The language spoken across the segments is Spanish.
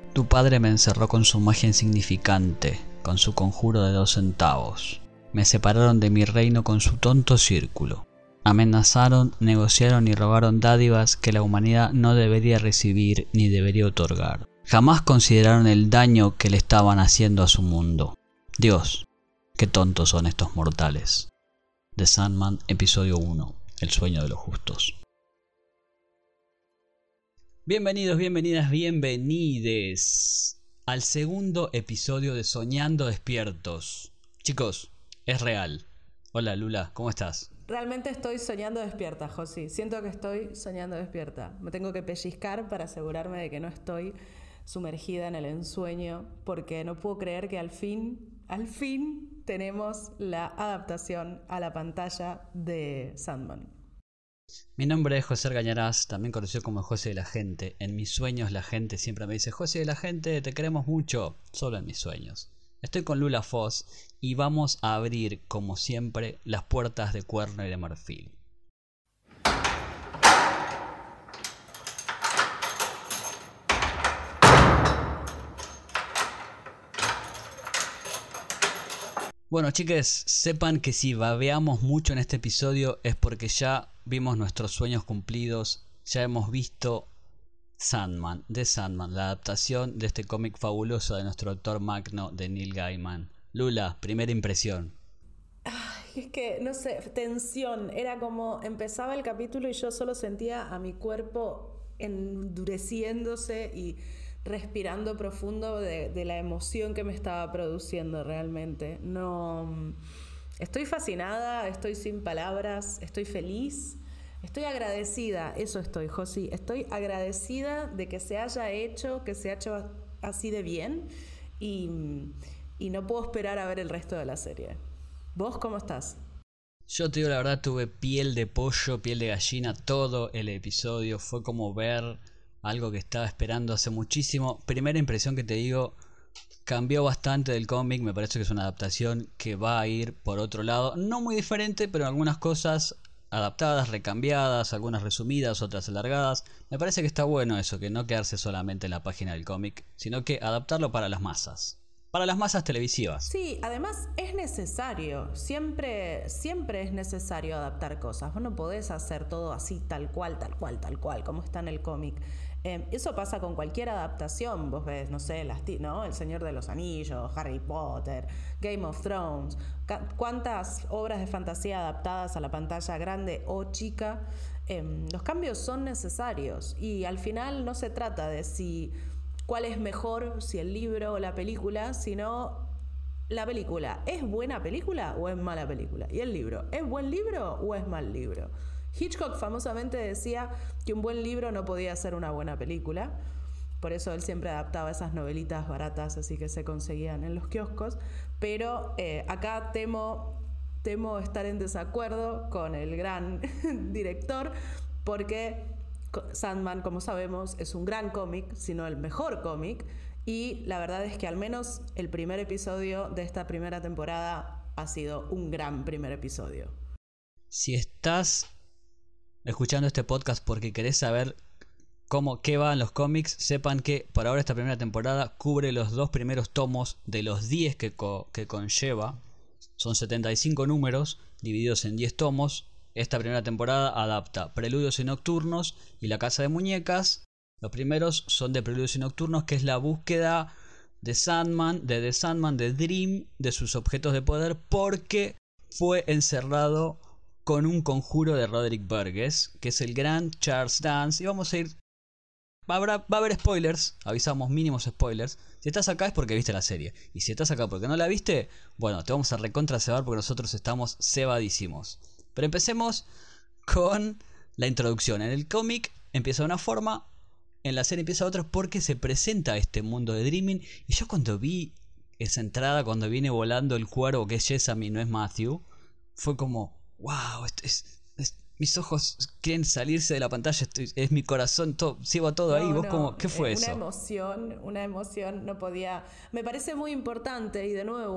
Tu padre me encerró con su magia insignificante, con su conjuro de 2 centavos. Me separaron de mi reino con su tonto círculo. Amenazaron, negociaron y robaron dádivas que la humanidad no debería recibir ni debería otorgar. Jamás consideraron el daño que le estaban haciendo a su mundo. Dios, qué tontos son estos mortales. The Sandman, episodio 1. El sueño de los justos. Bienvenidos, bienvenidas, bienvenides al segundo episodio de Soñando Despiertos. Chicos, es real. Hola Lula, ¿cómo estás? Realmente estoy soñando despierta, Josi. Siento que estoy soñando despierta. Me tengo que pellizcar para asegurarme de que no estoy sumergida en el ensueño, porque no puedo creer que al fin tenemos la adaptación a la pantalla de Sandman. Mi nombre es José Gañarás, también conocido como José de la Gente. En mis sueños la gente siempre me dice: José de la Gente, te queremos mucho. Solo en mis sueños. Estoy con Lula Foss y vamos a abrir, como siempre, las puertas de cuerno y de marfil. Bueno, chiques, sepan que si babeamos mucho en este episodio es porque ya vimos nuestros sueños cumplidos, ya hemos visto Sandman, The Sandman, la adaptación de este cómic fabuloso de nuestro autor magno de Neil Gaiman. Lula, primera impresión. Ay, es que, no sé, tensión. Era como empezaba el capítulo y yo solo sentía a mi cuerpo endureciéndose y respirando profundo de la emoción que me estaba produciendo realmente. No, estoy fascinada, estoy sin palabras, estoy feliz, estoy agradecida, eso estoy, Josi. Estoy agradecida de que se haya hecho así de bien y no puedo esperar a ver el resto de la serie. ¿Vos cómo estás? Yo te digo la verdad, tuve piel de pollo, piel de gallina, todo el episodio. Fue como ver algo que estaba esperando hace muchísimo. Primera impresión que te digo, cambió bastante del cómic. Me parece que es una adaptación que va a ir por otro lado. No muy diferente, pero algunas cosas adaptadas, recambiadas, algunas resumidas, otras alargadas. Me parece que está bueno eso, que no quedarse solamente en la página del cómic, sino que adaptarlo para las masas. Para las masas televisivas. Sí, además es necesario, siempre es necesario adaptar cosas. Vos no podés hacer todo así tal cual, como está en el cómic. Eso pasa con cualquier adaptación. Vos ves, no sé, ¿no? El Señor de los Anillos, Harry Potter, Game of Thrones. ¿Cuántas obras de fantasía adaptadas a la pantalla grande o chica? Los cambios son necesarios y al final no se trata de cuál es mejor, si el libro o la película, sino la película. ¿Es buena película o es mala película? Y el libro, ¿es buen libro o es mal libro? Hitchcock famosamente decía que un buen libro no podía ser una buena película. Por eso él siempre adaptaba esas novelitas baratas así que se conseguían en los kioscos. Pero acá temo estar en desacuerdo con el gran director, porque Sandman, como sabemos, es un gran cómic, sino el mejor cómic, y la verdad es que al menos el primer episodio de esta primera temporada ha sido un gran primer episodio. Si estás escuchando este podcast porque querés saber qué va en los cómics, sepan que por ahora esta primera temporada cubre los 2 primeros tomos de los 10 que conlleva. Son 75 números divididos en 10 tomos. Esta primera temporada adapta Preludios y Nocturnos y La Casa de Muñecas. Los primeros son de Preludios y Nocturnos, que es la búsqueda de Sandman, de Dream, de sus objetos de poder, porque fue encerrado con un conjuro de Roderick Burgess, que es el gran Charles Dance. Y vamos a ir... Va a haber spoilers, avisamos, mínimos spoilers. Si estás acá es porque viste la serie. Y si estás acá porque no la viste, bueno, te vamos a recontra cebar porque nosotros estamos cebadísimos. Pero empecemos con la introducción. En el cómic empieza de una forma, en la serie empieza de otra, porque se presenta este mundo de Dreaming. Y yo cuando vi esa entrada, cuando viene volando el cuervo, que es Jessamy, no es Matthew, fue como, wow, mis ojos quieren salirse de la pantalla, es mi corazón, sigo todo ahí. ¿Vos cómo, qué fue eso? Una emoción no podía... Me parece muy importante y de nuevo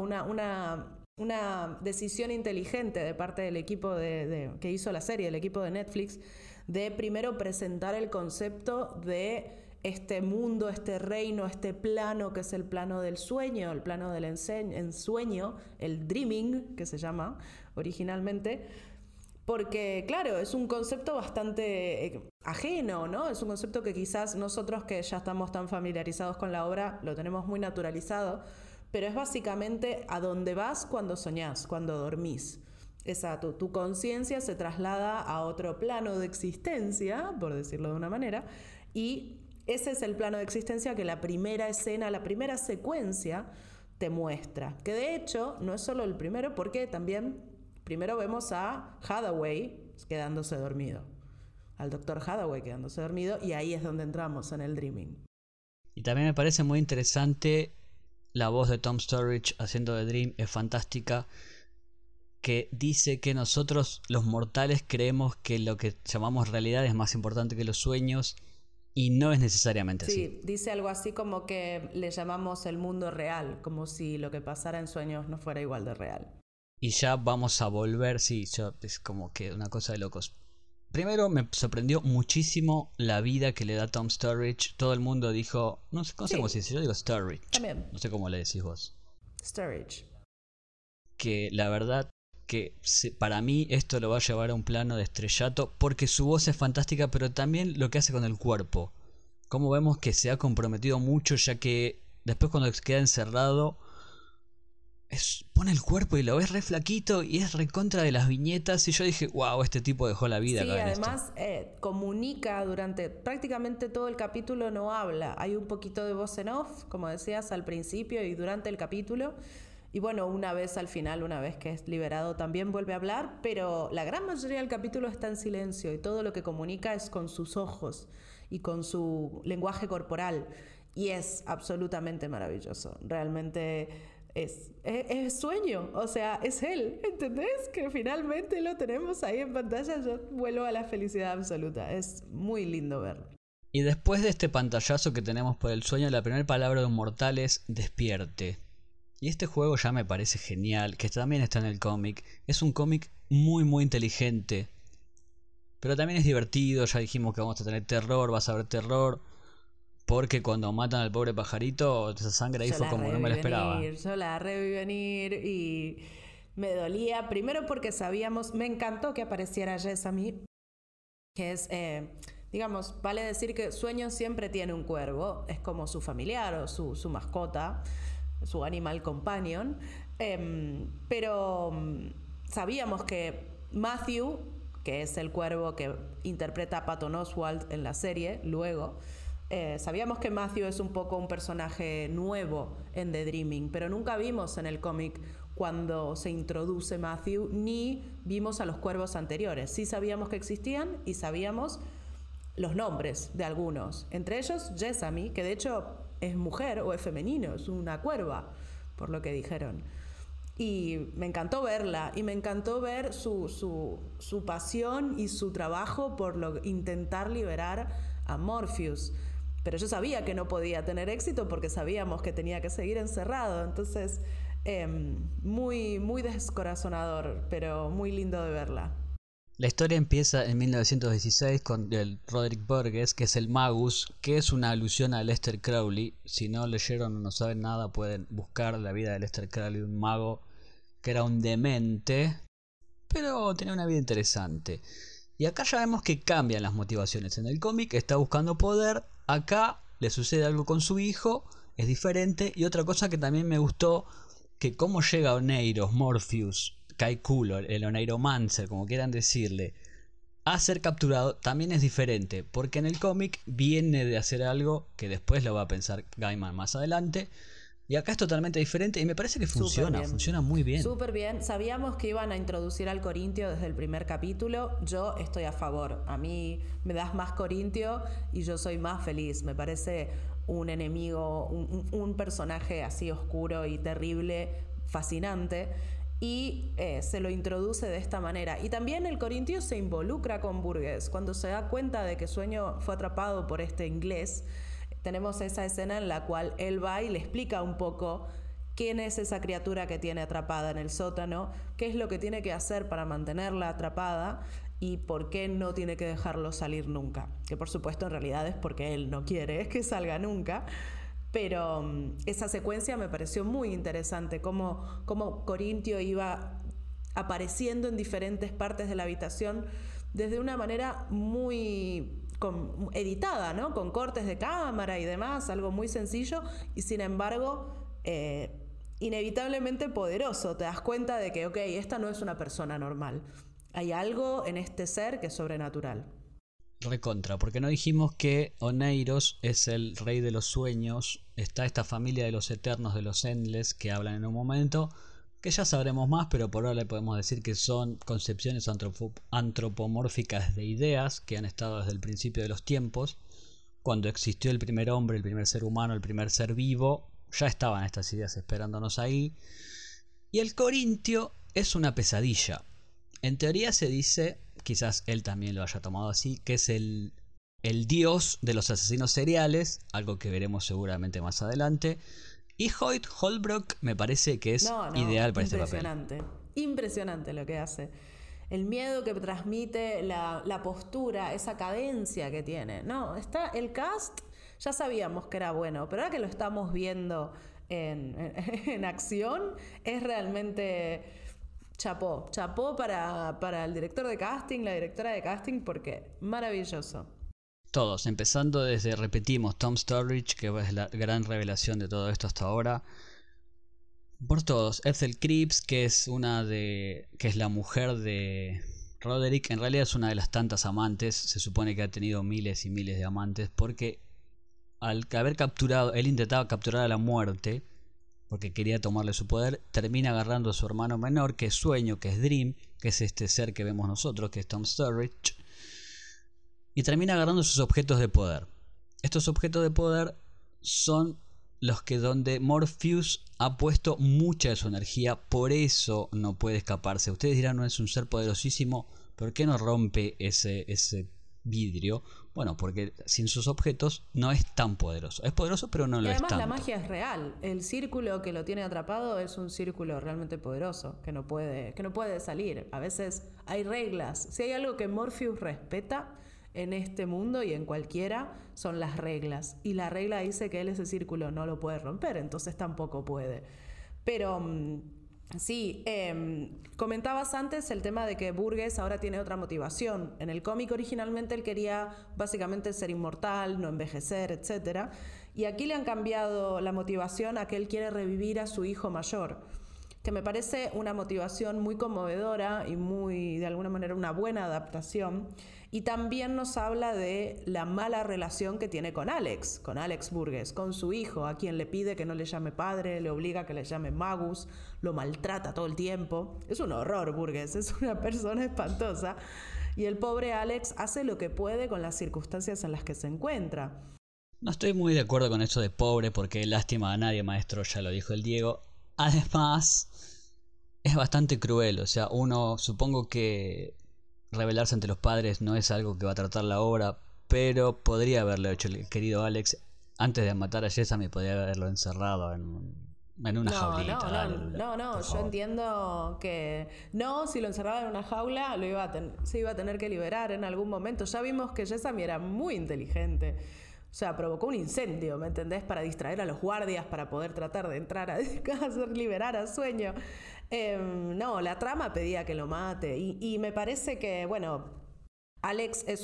una decisión inteligente de parte del equipo que hizo la serie, el equipo de Netflix, de primero presentar el concepto de este mundo, este reino, este plano que es el plano del sueño, el plano del ensueño, el dreaming, que se llama originalmente, porque claro, es un concepto bastante ajeno, ¿no? Es un concepto que quizás nosotros que ya estamos tan familiarizados con la obra lo tenemos muy naturalizado, pero es básicamente a dónde vas cuando soñás, cuando dormís. Tu conciencia se traslada a otro plano de existencia, por decirlo de una manera, y ese es el plano de existencia que la primera escena, la primera secuencia te muestra. Que de hecho no es solo el primero, porque también primero vemos a Hathaway quedándose dormido, al doctor Hathaway quedándose dormido, y ahí es donde entramos en el dreaming. Y también me parece muy interesante la voz de Tom Sturridge haciendo de Dream, es fantástica, que dice que nosotros los mortales creemos que lo que llamamos realidad es más importante que los sueños, y no es necesariamente así. Sí, dice algo así como que le llamamos el mundo real, como si lo que pasara en sueños no fuera igual de real. Y ya vamos a volver, sí, es como que una cosa de locos. Primero me sorprendió muchísimo la vida que le da Tom Sturridge. Todo el mundo dijo, no sé cómo se dice, yo digo Sturridge. También. No sé cómo le decís vos. Sturridge. Que la verdad que para mí esto lo va a llevar a un plano de estrellato, porque su voz es fantástica, pero también lo que hace con el cuerpo. Como vemos que se ha comprometido mucho, ya que después cuando queda encerrado pone el cuerpo y lo ves re flaquito y es re contra de las viñetas, y yo dije, wow, este tipo dejó la vida. Sí, acá además comunica durante prácticamente todo el capítulo, no habla. Hay un poquito de voz en off, como decías al principio y durante el capítulo. Y bueno, una vez al final, una vez que es liberado, también vuelve a hablar, pero la gran mayoría del capítulo está en silencio y todo lo que comunica es con sus ojos y con su lenguaje corporal. Y es absolutamente maravilloso. Realmente es sueño, o sea, es él, ¿entendés? Que finalmente lo tenemos ahí en pantalla. Yo vuelvo a la felicidad absoluta. Es muy lindo verlo. Y después de este pantallazo que tenemos por el sueño, la primera palabra de un mortal es despierte. Y este juego ya me parece genial, que también está en el cómic. Es un cómic muy muy inteligente, pero también es divertido. Ya dijimos que vamos a tener terror, vas a ver terror, porque cuando matan al pobre pajarito, esa sangre ahí fue como no me la esperaba. Yo la reví venir y me dolía, primero porque sabíamos, me encantó que apareciera Jessamy, que es, digamos, vale decir que Sueño siempre tiene un cuervo, es como su familiar o su mascota, su animal companion, pero sabíamos que Matthew, que es el cuervo que interpreta a Patton Oswalt en la serie, luego, sabíamos que Matthew es un poco un personaje nuevo en The Dreaming, pero nunca vimos en el cómic cuando se introduce Matthew, ni vimos a los cuervos anteriores. Sí sabíamos que existían y sabíamos los nombres de algunos, entre ellos Jessamy, que de hecho es mujer o es femenino, es una cuerva, por lo que dijeron. Y me encantó verla, y me encantó ver su pasión y su trabajo por intentar liberar a Morpheus. Pero yo sabía que no podía tener éxito porque sabíamos que tenía que seguir encerrado. Entonces, muy, muy descorazonador, pero muy lindo de verla. La historia empieza en 1916 con el Roderick Burgess, que es el Magus, que es una alusión a Lester Crowley. Si no leyeron o no saben nada, pueden buscar la vida de Lester Crowley, un mago que era un demente, pero tenía una vida interesante. Y acá ya vemos que cambian las motivaciones. En el cómic está buscando poder, acá le sucede algo con su hijo, es diferente. Y otra cosa que también me gustó, que cómo llega Oneiros, Morpheus, Kaikulo, el Oneiromancer, como quieran decirle, a ser capturado, también es diferente, porque en el cómic viene de hacer algo que después lo va a pensar Gaiman más adelante, y acá es totalmente diferente y me parece que funciona muy bien. Súper bien. Sabíamos que iban a introducir al Corintio desde el primer capítulo. Yo estoy a favor. A mí me das más Corintio y yo soy más feliz. Me parece un enemigo, un personaje así oscuro y terrible, fascinante. Y se lo introduce de esta manera. Y también el Corintio se involucra con Burgess. Cuando se da cuenta de que Sueño fue atrapado por este inglés, tenemos esa escena en la cual él va y le explica un poco quién es esa criatura que tiene atrapada en el sótano, qué es lo que tiene que hacer para mantenerla atrapada, y por qué no tiene que dejarlo salir nunca. Que por supuesto en realidad es porque él no quiere que salga nunca. Pero esa secuencia me pareció muy interesante, cómo Corintio iba apareciendo en diferentes partes de la habitación desde una manera muy editada, ¿no? Con cortes de cámara y demás, algo muy sencillo y sin embargo inevitablemente poderoso. Te das cuenta de que, ok, esta no es una persona normal. Hay algo en este ser que es sobrenatural. Recontra, porque no dijimos que Oneiros es el rey de los sueños. Está esta familia de los eternos, de los Endless, que hablan en un momento, que ya sabremos más, pero por ahora le podemos decir que son concepciones antropomórficas de ideas que han estado desde el principio de los tiempos. Cuando existió el primer hombre, el primer ser humano, el primer ser vivo, ya estaban estas ideas esperándonos ahí. Y el Corintio es una pesadilla. En teoría se dice, quizás él también lo haya tomado así, que es el dios de los asesinos seriales, algo que veremos seguramente más adelante. Y Hoyt Holbrook me parece que es ideal para este papel. Impresionante lo que hace. El miedo que transmite, la postura, esa cadencia que tiene. No, está el cast, ya sabíamos que era bueno, pero ahora que lo estamos viendo en acción, es realmente... Chapó para el director de casting, la directora de casting, porque maravilloso. Todos, empezando desde, repetimos, Tom Sturridge, que es la gran revelación de todo esto hasta ahora. Por todos, Ethel Cripps, que es la mujer de Roderick, en realidad es una de las tantas amantes, se supone que ha tenido miles y miles de amantes, porque al haber capturado, él intentaba capturar a la muerte, porque quería tomarle su poder, termina agarrando a su hermano menor, que es Sueño, que es Dream, que es este ser que vemos nosotros, que es Tom Sturridge, y termina agarrando sus objetos de poder. Estos objetos de poder son los que donde Morpheus ha puesto mucha de su energía, por eso no puede escaparse. Ustedes dirán, no es un ser poderosísimo, ¿por qué no rompe ese vidrio? Bueno, porque sin sus objetos no es tan poderoso. Es poderoso, pero no lo es tanto. Además, la magia es real. El círculo que lo tiene atrapado es un círculo realmente poderoso, que no puede salir. A veces hay reglas. Si hay algo que Morpheus respeta en este mundo y en cualquiera, son las reglas. Y la regla dice que él ese círculo no lo puede romper, entonces tampoco puede. Pero... sí, comentabas antes el tema de que Burgess ahora tiene otra motivación. En el cómic originalmente él quería básicamente ser inmortal, no envejecer, etc. Y aquí le han cambiado la motivación a que él quiere revivir a su hijo mayor, que me parece una motivación muy conmovedora y muy, de alguna manera, una buena adaptación. Y también nos habla de la mala relación que tiene con Alex Burgess, con su hijo, a quien le pide que no le llame padre, le obliga a que le llame Magus, lo maltrata todo el tiempo. Es un horror Burgess, es una persona espantosa. Y el pobre Alex hace lo que puede con las circunstancias en las que se encuentra. No estoy muy de acuerdo con eso de pobre, porque lástima a nadie, maestro, ya lo dijo el Diego. Además, es bastante cruel, o sea, uno, supongo que rebelarse ante los padres no es algo que va a tratar la obra, pero podría haberlo hecho el querido Alex. Antes de matar a Jessamy podría haberlo encerrado en una jaulita. No, yo entiendo que no, si lo encerraba en una jaula se iba a tener que liberar en algún momento. Ya vimos que Jessamy era muy inteligente. O sea, provocó un incendio, ¿me entendés? Para distraer a los guardias, para poder tratar de entrar a hacer liberar a Sueño. No, la trama pedía que lo mate. Y me parece que, bueno, Alex es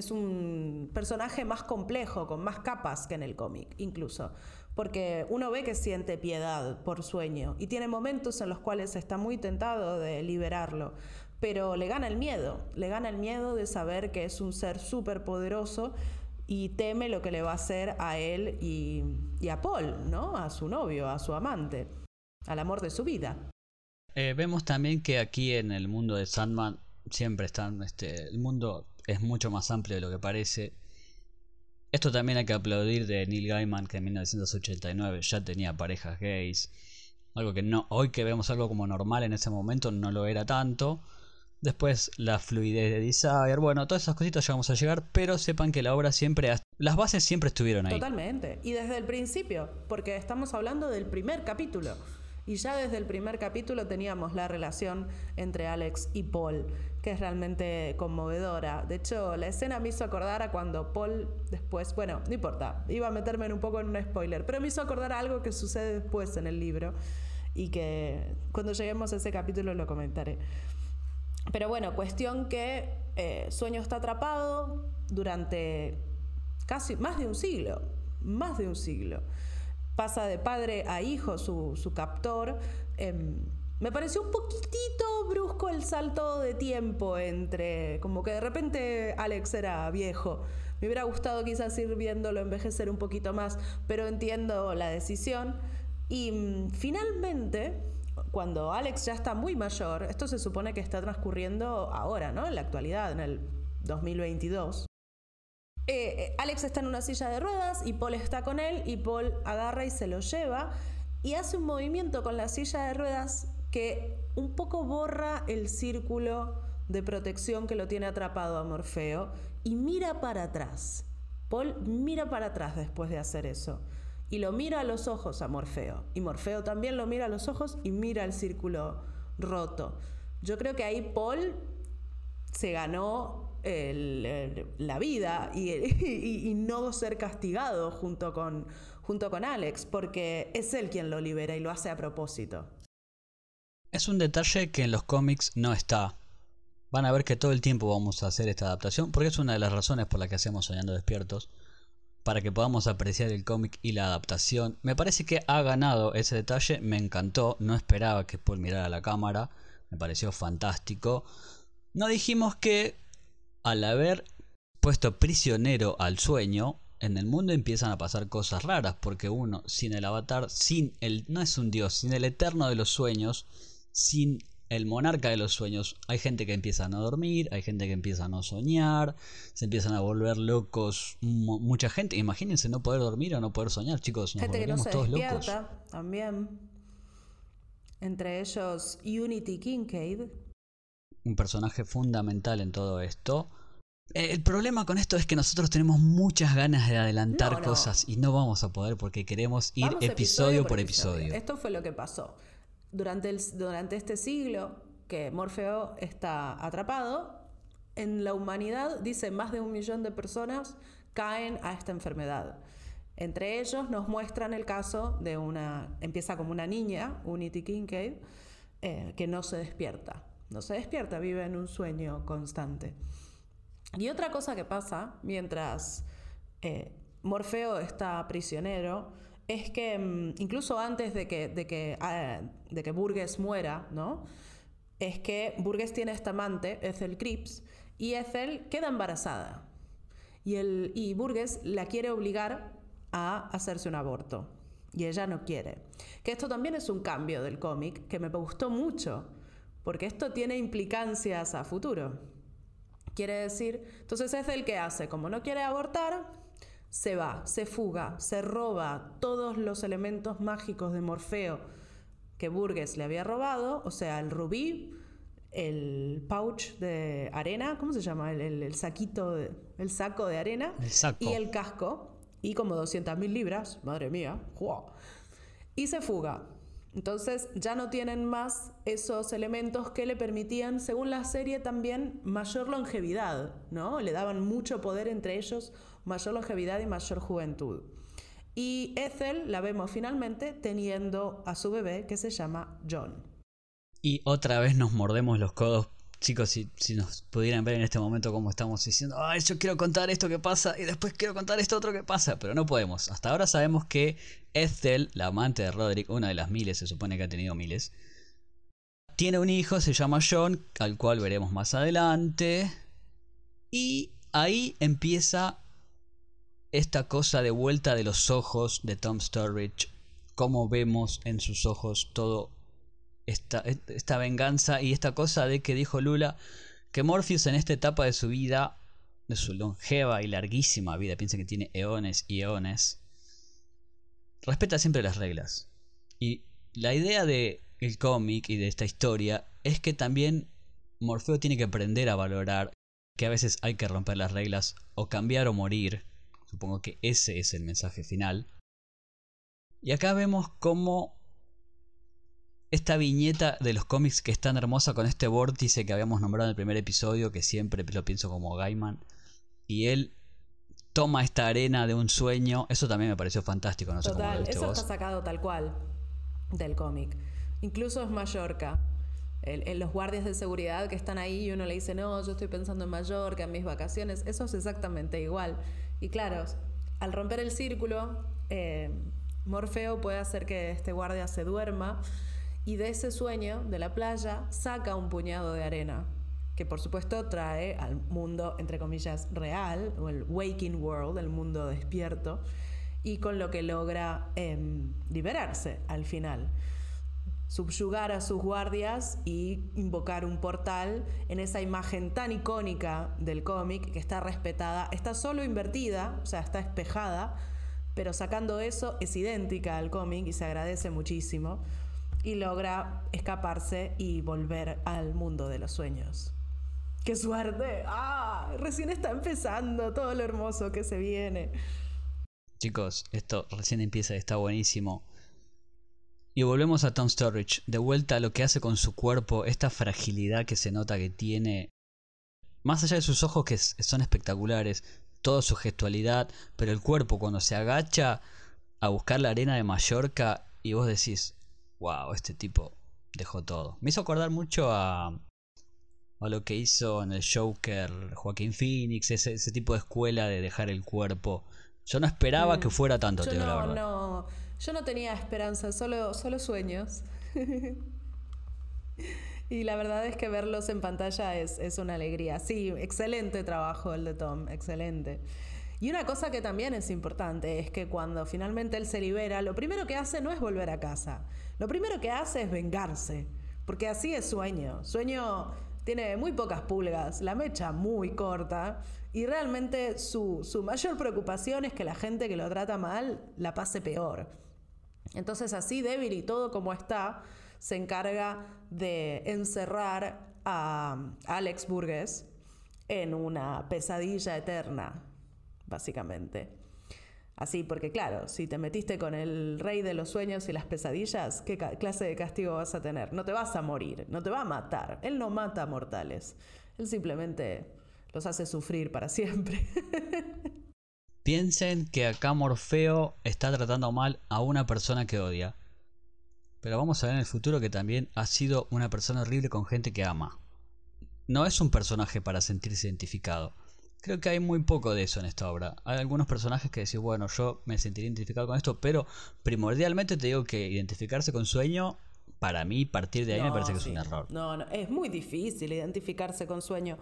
un personaje más complejo, con más capas que en el cómic, incluso. Porque uno ve que siente piedad por Sueño. Y tiene momentos en los cuales está muy tentado de liberarlo. Pero le gana el miedo de saber que es un ser súper poderoso y teme lo que le va a hacer a él y a Paul, ¿no? A su novio, a su amante, al amor de su vida. Vemos también que aquí en el mundo de Sandman siempre están, el mundo es mucho más amplio de lo que parece. Esto también hay que aplaudir de Neil Gaiman, que en 1989 ya tenía parejas gays. Algo que no, hoy que vemos algo como normal, en ese momento no lo era tanto. Después la fluidez de Desire, bueno, todas esas cositas ya vamos a llegar, pero sepan que la obra siempre, las bases siempre estuvieron ahí. Totalmente, y desde el principio, porque estamos hablando del primer capítulo. Y ya desde el primer capítulo teníamos la relación entre Alex y Paul, que es realmente conmovedora. De hecho, la escena me hizo acordar a cuando Paul después, bueno, no importa, iba a meterme un poco en un spoiler, pero me hizo acordar a algo que sucede después en el libro y que cuando lleguemos a ese capítulo lo comentaré. Pero bueno, cuestión que Sueño está atrapado durante casi más de un siglo. Pasa de padre a hijo su captor. Me pareció un poquitito brusco el salto de tiempo entre, como que de repente Alex era viejo. Me hubiera gustado quizás ir viéndolo envejecer un poquito más, pero entiendo la decisión. Y finalmente, cuando Alex ya está muy mayor, esto se supone que está transcurriendo ahora, ¿no? En la actualidad, en el 2022. Alex está en una silla de ruedas y Paul está con él, y Paul agarra y se lo lleva y hace un movimiento con la silla de ruedas que un poco borra el círculo de protección que lo tiene atrapado a Morfeo y mira para atrás. Paul mira para atrás después de hacer eso y lo mira a los ojos a Morfeo, y Morfeo también lo mira a los ojos y mira el círculo roto. Yo creo que ahí Paul se ganó la vida y no ser castigado junto con Alex, porque es él quien lo libera y lo hace a propósito. Es un detalle que en los cómics no está. Van a ver que todo el tiempo vamos a hacer esta adaptación, porque es una de las razones por la que hacemos Soñando Despiertos, para que podamos apreciar el cómic y la adaptación. Me parece que ha ganado ese detalle, me encantó, no esperaba que Paul mirara a la cámara, me pareció fantástico. No dijimos que al haber puesto prisionero al sueño, en el mundo empiezan a pasar cosas raras, porque uno, sin el avatar, no es un dios, sin el eterno de los sueños, sin el monarca de los sueños, hay gente que empieza a no dormir, hay gente que empieza a no soñar, se empiezan a volver locos, mucha gente. Imagínense no poder dormir o no poder soñar, chicos, nos volveríamos todos locos. Gente que no se despierta también, entre ellos Unity Kincaid, un personaje fundamental en todo esto. El problema con esto es que nosotros tenemos muchas ganas de adelantar cosas y no vamos a poder porque queremos ir episodio por episodio. Esto fue lo que pasó. Durante este siglo que Morfeo está atrapado, en la humanidad, dice, más de 1 millón de personas caen a esta enfermedad. Entre ellos nos muestran el caso de empieza como una niña, Unity Kincaid, que no se despierta. No se despierta, vive en un sueño constante. Y otra cosa que pasa mientras Morfeo está prisionero es que incluso antes de que Burgess muera, ¿no? Es que Burgess tiene esta amante, Ethel Cripps, y Ethel queda embarazada. Y Burgess la quiere obligar a hacerse un aborto. Y ella no quiere. Que esto también es un cambio del cómic que me gustó mucho, porque esto tiene implicancias a futuro. Quiere decir, entonces Ethel, ¿qué hace? Como no quiere abortar, se va, se fuga, se roba todos los elementos mágicos de Morfeo que Burgess le había robado, o sea, el rubí, el pouch de arena, ¿cómo se llama? El saquito, el saco de arena, y el casco, y como 200.000 libras, madre mía, ¡wow! Y se fuga. Entonces ya no tienen más esos elementos que le permitían, según la serie también, mayor longevidad, ¿no? Le daban mucho poder entre ellos, mayor longevidad y mayor juventud. Y Ethel la vemos finalmente teniendo a su bebé que se llama John. Y otra vez nos mordemos los codos. Chicos, si nos pudieran ver en este momento cómo estamos diciendo, ay, yo quiero contar esto que pasa y después quiero contar esto otro que pasa, pero no podemos. Hasta ahora sabemos que Ethel, la amante de Roderick, una de las miles, se supone que ha tenido miles, tiene un hijo, se llama John, al cual veremos más adelante. Y ahí empieza esta cosa de vuelta de los ojos de Tom Sturridge, cómo vemos en sus ojos todo esta venganza y esta cosa de que dijo Lula que Morpheus en esta etapa de su vida, de su longeva y larguísima vida, piensen que tiene eones y eones, respeta siempre las reglas. Y la idea del cómic y de esta historia es que también Morfeo tiene que aprender a valorar que a veces hay que romper las reglas o cambiar o morir. Supongo que ese es el mensaje final. Y acá vemos cómo esta viñeta de los cómics que es tan hermosa con este vórtice que habíamos nombrado en el primer episodio, que siempre lo pienso como Gaiman, y él toma esta arena de un sueño. Eso también me pareció fantástico, no sé cómo lo Total, viste eso vos. está sacado tal cual del cómic. Incluso es Mallorca. Los guardias de seguridad que están ahí y uno le dice, no, yo estoy pensando en Mallorca, en mis vacaciones. Eso es exactamente igual. Y claro, al romper el círculo, Morfeo puede hacer que este guardia se duerma y de ese sueño de la playa saca un puñado de arena que por supuesto trae al mundo, entre comillas, real, o el waking world, el mundo despierto, y con lo que logra liberarse al final. Subyugar a sus guardias y invocar un portal en esa imagen tan icónica del cómic que está respetada, está solo invertida, o sea, está espejada, pero sacando eso es idéntica al cómic y se agradece muchísimo y logra escaparse y volver al mundo de los sueños. ¡Qué suerte! ¡Ah! Recién está empezando todo lo hermoso que se viene. Chicos, esto recién empieza y está buenísimo. Y volvemos a Tom Sturridge, de vuelta a lo que hace con su cuerpo, esta fragilidad que se nota que tiene. Más allá de sus ojos que son espectaculares, toda su gestualidad, pero el cuerpo cuando se agacha a buscar la arena de Mallorca y vos decís, wow, este tipo dejó todo. Me hizo acordar mucho a lo que hizo en el Joker Joaquín Phoenix, ese tipo de escuela de dejar el cuerpo. Yo no esperaba que fuera tanto, te digo la verdad. Yo no tenía esperanza, solo sueños. Y la verdad es que verlos en pantalla es una alegría. Sí, excelente trabajo el de Tom, excelente. Y una cosa que también es importante es que cuando finalmente él se libera, lo primero que hace no es volver a casa. Lo primero que hace es vengarse. Porque así es Sueño. Sueño tiene muy pocas pulgas, la mecha muy corta. Y realmente su mayor preocupación es que la gente que lo trata mal la pase peor. Entonces así débil y todo como está, se encarga de encerrar a Alex Burgess en una pesadilla eterna, básicamente. Así, porque claro, si te metiste con el rey de los sueños y las pesadillas, ¿qué clase de castigo vas a tener? No te vas a morir, no te va a matar. Él no mata a mortales. Él simplemente los hace sufrir para siempre. Piensen que acá Morfeo está tratando mal a una persona que odia. Pero vamos a ver en el futuro que también ha sido una persona horrible con gente que ama. No es un personaje para sentirse identificado. Creo que hay muy poco de eso en esta obra. Hay algunos personajes que decís, bueno, yo me sentiría identificado con esto, pero primordialmente te digo que identificarse con Sueño, para mí, partir de ahí me parece que es un error. No, es muy difícil identificarse con Sueño.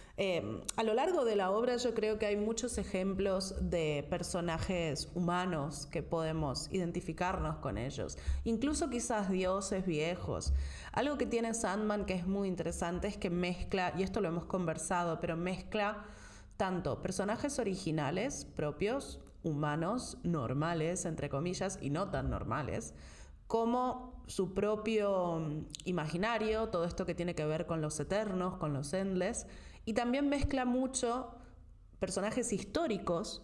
A lo largo de la obra yo creo que hay muchos ejemplos de personajes humanos que podemos identificarnos con ellos, incluso quizás dioses viejos. Algo que tiene Sandman que es muy interesante es que mezcla, y esto lo hemos conversado, pero mezcla tanto personajes originales propios, humanos, normales, entre comillas, y no tan normales, como su propio imaginario, todo esto que tiene que ver con los eternos, con los endless, y también mezcla mucho personajes históricos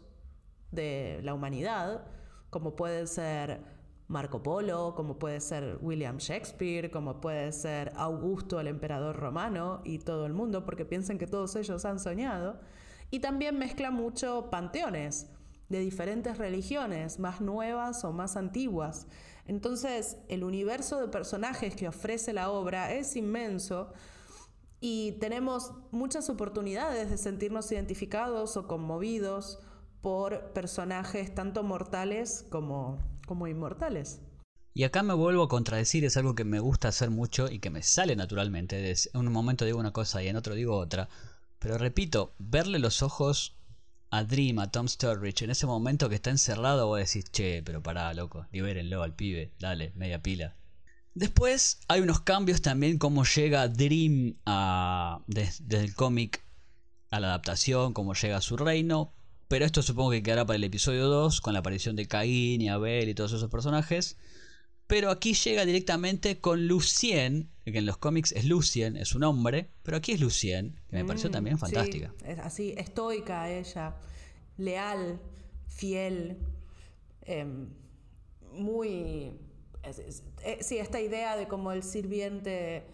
de la humanidad, como puede ser Marco Polo, como puede ser William Shakespeare, como puede ser Augusto, el emperador romano, y todo el mundo, porque piensen que todos ellos han soñado. Y también mezcla mucho panteones de diferentes religiones, más nuevas o más antiguas. Entonces, el universo de personajes que ofrece la obra es inmenso y tenemos muchas oportunidades de sentirnos identificados o conmovidos por personajes tanto mortales como inmortales. Y acá me vuelvo a contradecir, es algo que me gusta hacer mucho y que me sale naturalmente. En un momento digo una cosa y en otro digo otra. Pero repito, verle los ojos a Dream, a Tom Sturridge, en ese momento que está encerrado, vos decís, che, pero pará, loco, libérenlo al pibe, dale, media pila. Después hay unos cambios también, cómo llega Dream desde el cómic a la adaptación, cómo llega a su reino. Pero esto supongo que quedará para el episodio 2, con la aparición de Caín y Abel y todos esos personajes. Pero aquí llega directamente con Lucien, que en los cómics es Lucien, es un hombre, pero aquí es Lucien, que me pareció también fantástica. Sí, es así, estoica ella, leal, fiel, muy Sí, esta idea de como el sirviente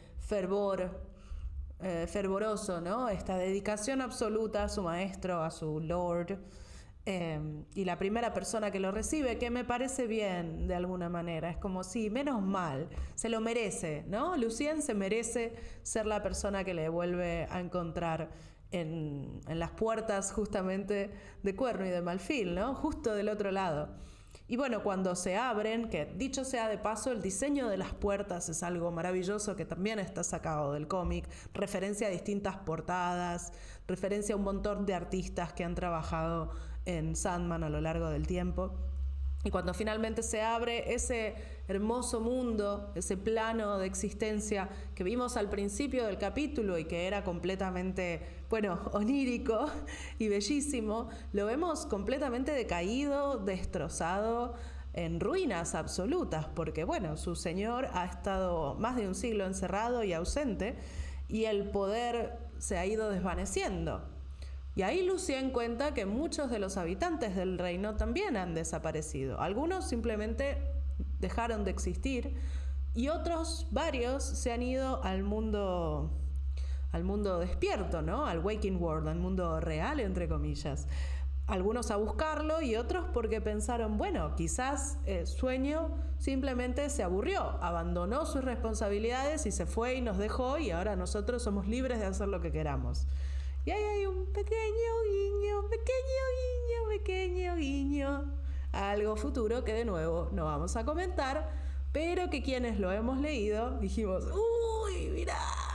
fervoroso, ¿no? Esta dedicación absoluta a su maestro, a su lord, y la primera persona que lo recibe, que me parece bien de alguna manera, es como si, menos mal, se lo merece, ¿no? Lucien se merece ser la persona que le vuelve a encontrar en las puertas justamente de Cuerno y de Malfil, ¿no? Justo del otro lado. Y bueno, cuando se abren, que dicho sea de paso, el diseño de las puertas es algo maravilloso que también está sacado del cómic, referencia a distintas portadas, referencia a un montón de artistas que han trabajado en Sandman a lo largo del tiempo. Y cuando finalmente se abre ese hermoso mundo, ese plano de existencia que vimos al principio del capítulo y que era completamente, bueno, onírico y bellísimo, lo vemos completamente decaído, destrozado, en ruinas absolutas, porque bueno, su señor ha estado más de un siglo encerrado y ausente y el poder se ha ido desvaneciendo. Y ahí Lucien cuenta que muchos de los habitantes del reino también han desaparecido. Algunos simplemente dejaron de existir y otros, varios, se han ido al mundo despierto, ¿no? Al waking world, al mundo real, entre comillas. Algunos a buscarlo y otros porque pensaron, bueno, quizás Sueño simplemente se aburrió, abandonó sus responsabilidades y se fue y nos dejó y ahora nosotros somos libres de hacer lo que queramos. Y ahí hay un pequeño guiño a algo futuro que de nuevo no vamos a comentar, pero que quienes lo hemos leído dijimos, ¡uy, mirá!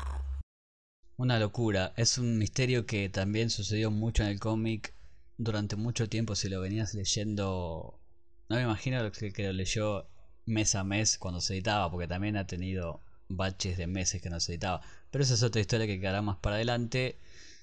Una locura, es un misterio que también sucedió mucho en el cómic durante mucho tiempo. Si lo venías leyendo, no me imagino que lo leyó mes a mes cuando se editaba, porque también ha tenido baches de meses que no se editaba, pero esa es otra historia que quedará más para adelante.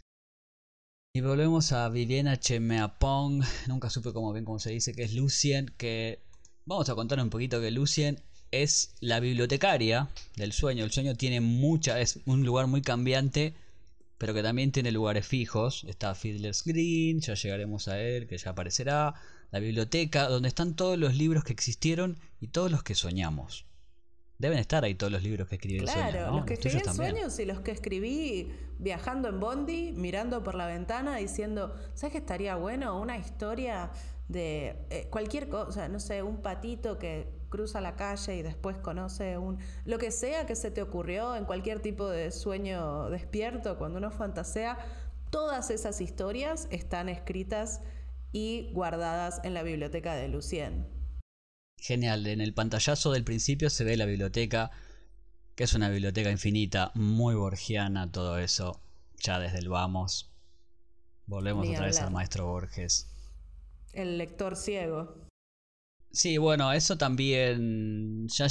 Y volvemos a Vivienne Chemeapong, nunca supe cómo se dice, que es Lucien, que vamos a contar un poquito que Lucien es la bibliotecaria del sueño. El sueño tiene es un lugar muy cambiante, pero que también tiene lugares fijos. Está Fiddler's Green, ya llegaremos a él, que ya aparecerá. La biblioteca, donde están todos los libros que existieron y todos los que soñamos. Deben estar ahí todos los libros que escribí en Claro, sueños, ¿no? Los que escribí en también. sueños y los que escribí viajando en Bondi, mirando por la ventana, diciendo, ¿sabes qué estaría bueno? Una historia de cualquier cosa, no sé, un patito que cruza la calle y después conoce lo que sea que se te ocurrió en cualquier tipo de sueño despierto, cuando uno fantasea, todas esas historias están escritas y guardadas en la biblioteca de Lucien. Genial, en el pantallazo del principio se ve la biblioteca, que es una biblioteca infinita, muy borgiana, todo eso, ya desde el vamos. Volvemos otra vez al maestro Borges. El lector ciego. Sí, bueno, eso también ya...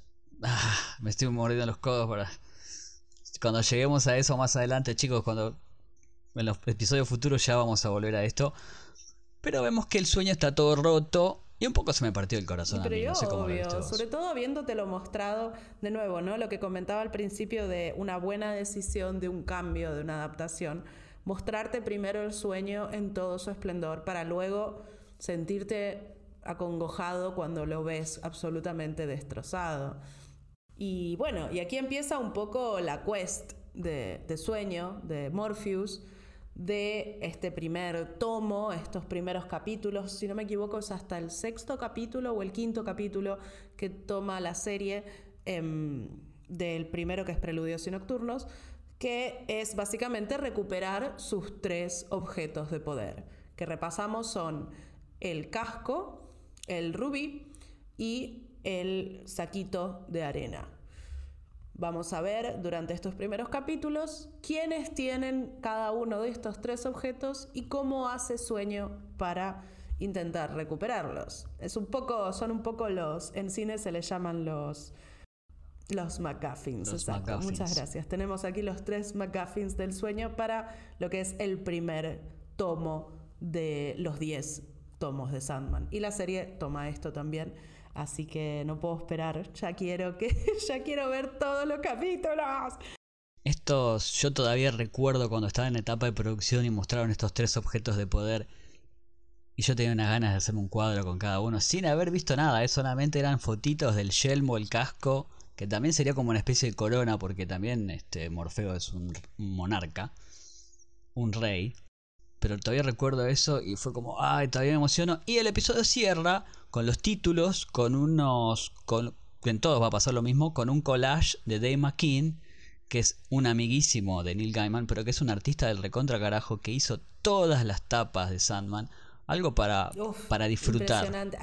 me estoy mordiendo los codos para... Cuando lleguemos a eso más adelante, chicos, cuando en los episodios futuros ya vamos a volver a esto. Pero vemos que el sueño está todo roto. Y un poco se me partió el corazón a mí, no sé cómo lo viste vos. Sobre todo habiéndotelo mostrado de nuevo, ¿no? Lo que comentaba al principio de una buena decisión, de un cambio, de una adaptación. Mostrarte primero el sueño en todo su esplendor para luego sentirte acongojado cuando lo ves absolutamente destrozado. Y bueno, y aquí empieza un poco la quest de sueño de Morpheus, de este primer tomo, estos primeros capítulos, si no me equivoco es hasta el 6º capítulo o el 5º capítulo que toma la serie, del primero que es Preludios y Nocturnos, que es básicamente recuperar sus 3 objetos de poder, que repasamos son el casco, el rubí y el saquito de arena. Vamos a ver durante estos primeros capítulos quiénes tienen cada uno de estos 3 objetos y cómo hace Sueño para intentar recuperarlos. Son un poco en cine se les llaman los MacGuffins. Exacto. MacGuffins. Muchas gracias. Tenemos aquí los 3 MacGuffins del sueño para lo que es el primer tomo de los 10 tomos de Sandman. Y la serie toma esto también. Así que no puedo esperar. Ya quiero ver todos los capítulos. Yo todavía recuerdo cuando estaba en etapa de producción y mostraron estos 3 objetos de poder. Y yo tenía unas ganas de hacerme un cuadro con cada uno sin haber visto nada, solamente eran fotitos del yelmo, el casco, que también sería como una especie de corona, porque también Morfeo es un monarca, un rey. Pero todavía recuerdo eso y fue como, ay, todavía me emociono. Y el episodio cierra con los títulos, en todos va a pasar lo mismo, con un collage de Dave McKean, que es un amiguísimo de Neil Gaiman, pero que es un artista del recontra carajo, que hizo todas las tapas de Sandman. Algo para disfrutar. Impresionante,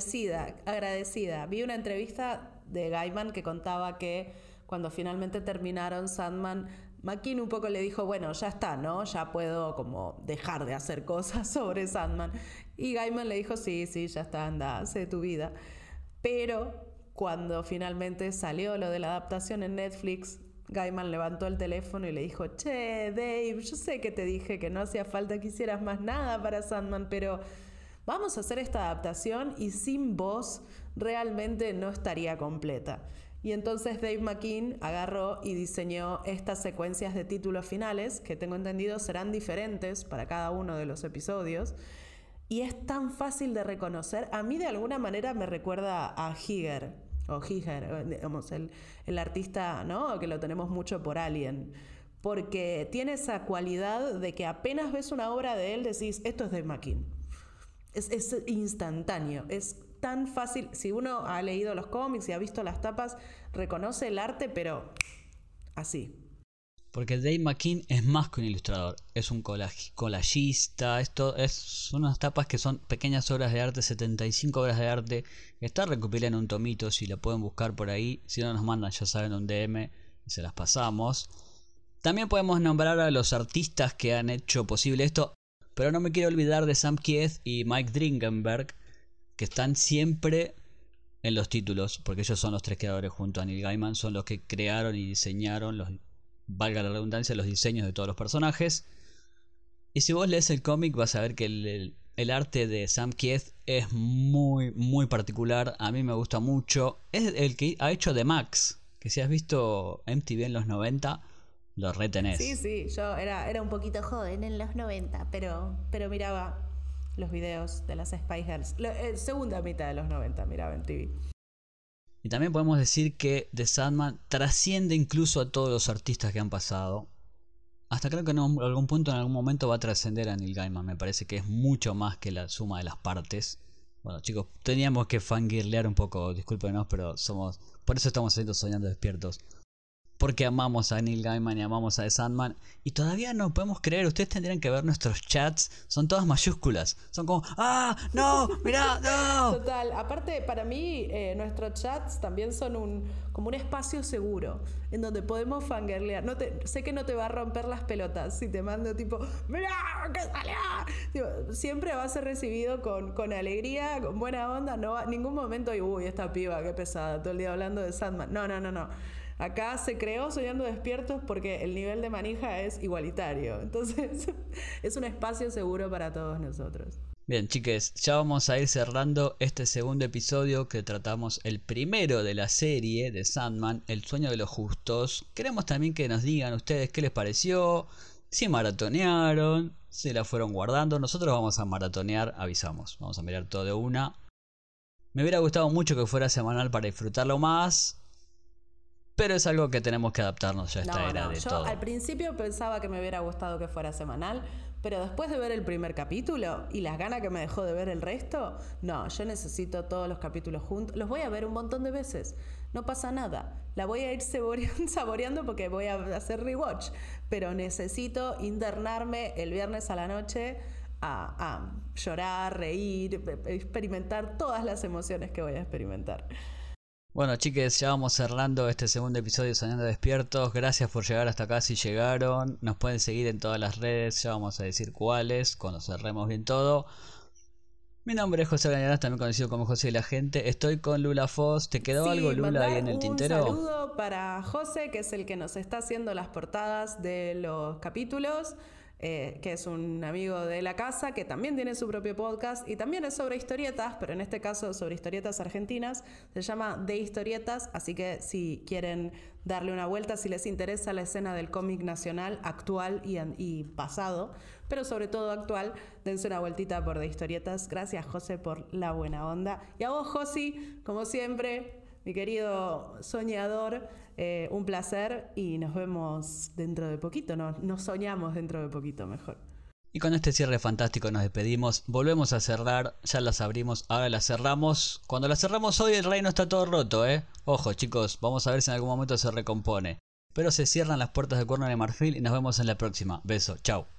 agradecida. Vi una entrevista de Gaiman que contaba que cuando finalmente terminaron Sandman, McKean un poco le dijo, bueno, ya está, ¿no? Ya puedo como dejar de hacer cosas sobre Sandman. Y Gaiman le dijo, sí, ya está, anda, hace tu vida. Pero cuando finalmente salió lo de la adaptación en Netflix, Gaiman levantó el teléfono y le dijo, che, Dave, yo sé que te dije que no hacía falta que hicieras más nada para Sandman, pero vamos a hacer esta adaptación y sin vos realmente no estaría completa. Y entonces Dave McKean agarró y diseñó estas secuencias de títulos finales, que tengo entendido serán diferentes para cada uno de los episodios. Y es tan fácil de reconocer. A mí de alguna manera me recuerda a Giger, digamos, el artista, ¿no? Que lo tenemos mucho por Alien. Porque tiene esa cualidad de que apenas ves una obra de él decís, esto es Dave McKean. Es instantáneo, es tan fácil. Si uno ha leído los cómics y ha visto las tapas, reconoce el arte, pero así. Porque Dave McKean es más que un ilustrador, es un collagista, son unas tapas que son pequeñas obras de arte, 75 obras de arte, que está recopilada en un tomito, si la pueden buscar por ahí, si no nos mandan ya saben un DM y se las pasamos. También podemos nombrar a los artistas que han hecho posible esto, pero no me quiero olvidar de Sam Kieth y Mike Dringenberg, que están siempre en los títulos, porque ellos son los tres creadores junto a Neil Gaiman, son los que crearon y diseñaron valga la redundancia, los diseños de todos los personajes. Y si vos lees el cómic vas a ver que el arte de Sam Kieth es muy, muy particular. A mí me gusta mucho. Es el que ha hecho The Max, que si has visto MTV en los 90, lo retenés. Sí, yo era un poquito joven en los 90, pero miraba los videos de las Spice Girls. Segunda mitad de los 90 miraba MTV. Y también podemos decir que The Sandman trasciende incluso a todos los artistas que han pasado. Hasta creo que en algún punto, en algún momento va a trascender a Neil Gaiman. Me parece que es mucho más que la suma de las partes. Bueno chicos, teníamos que fangirlear un poco, discúlpenos, pero por eso estamos haciendo Soñando Despiertos. Porque amamos a Neil Gaiman y amamos a The Sandman. Y todavía no podemos creer, ustedes tendrían que ver nuestros chats. Son todas mayúsculas. Son como, ¡ah! ¡No! ¡Mirá! ¡No! Total, aparte para mí nuestros chats también son como un espacio seguro. En donde podemos fangirlear. Sé que no te va a romper las pelotas si te mando tipo, ¡mirá! ¡Que salió! Siempre va a ser recibido con alegría, con buena onda. No va, ningún momento, uy, esta piba, qué pesada, todo el día hablando de Sandman. No. Acá se creó Soñando Despiertos porque el nivel de manija es igualitario. Entonces es un espacio seguro para todos nosotros. Bien, chiques, ya vamos a ir cerrando este segundo episodio que tratamos el primero de la serie de Sandman, El sueño de los justos. Queremos también que nos digan ustedes qué les pareció, si maratonearon, si la fueron guardando. Nosotros vamos a maratonear, avisamos, vamos a mirar todo de una. Me hubiera gustado mucho que fuera semanal para disfrutarlo más. Pero es algo que tenemos que adaptarnos ya a esta era de yo todo. Al principio pensaba que me hubiera gustado que fuera semanal, pero después de ver el primer capítulo y las ganas que me dejó de ver el resto, no, yo necesito todos los capítulos juntos. Los voy a ver un montón de veces, no pasa nada. La voy a ir saboreando porque voy a hacer rewatch, pero necesito internarme el viernes a la noche a llorar, reír, experimentar todas las emociones que voy a experimentar. Bueno, chiques, ya vamos cerrando este segundo episodio de Soñando Despiertos. Gracias por llegar hasta acá si llegaron. Nos pueden seguir en todas las redes, ya vamos a decir cuáles, cuando cerremos bien todo. Mi nombre es José Gañarás, también conocido como José y la Gente. Estoy con Lula Foz. ¿Te quedó algo, Lula, ahí en el tintero? Un saludo para José, que es el que nos está haciendo las portadas de los capítulos. que es un amigo de la casa, que también tiene su propio podcast y también es sobre historietas, pero en este caso sobre historietas argentinas. Se llama De Historietas, así que si quieren darle una vuelta, si les interesa la escena del cómic nacional actual y pasado, pero sobre todo actual, dense una vueltita por De Historietas. Gracias, José, por la buena onda. Y a vos, Josi, como siempre, mi querido soñador, un placer y nos vemos dentro de poquito, nos soñamos dentro de poquito mejor. Y con este cierre fantástico nos despedimos, volvemos a cerrar, ya las abrimos, ahora las cerramos. Cuando las cerramos hoy el reino está todo roto, Ojo chicos, vamos a ver si en algún momento se recompone. Pero se cierran las puertas de Cuerno de Marfil y nos vemos en la próxima. Beso, chao.